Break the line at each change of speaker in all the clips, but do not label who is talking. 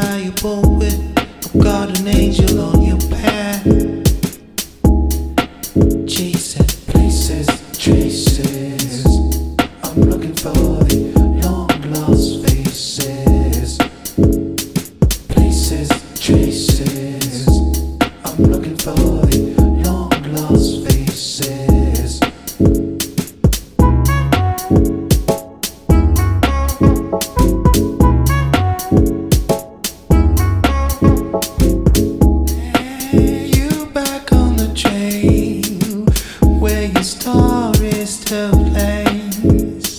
valuable with a guardian angel on your path. Chasing places, traces. I'm looking for the long lost faces. Places, traces. I'm looking for the long lost faces. You back on the train where your stories still place.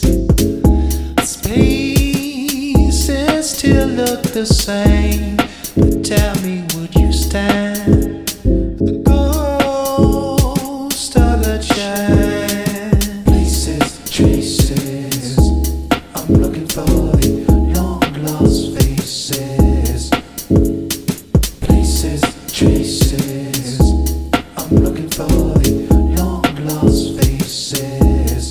Spaces still look the same, but tell me, would you stand the ghost of a chance? Places, traces. I'm looking for the long lost faces. Places, traces. I'm looking for the long lost faces.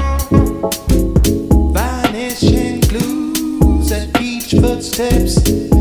Vanishing clues at each footsteps.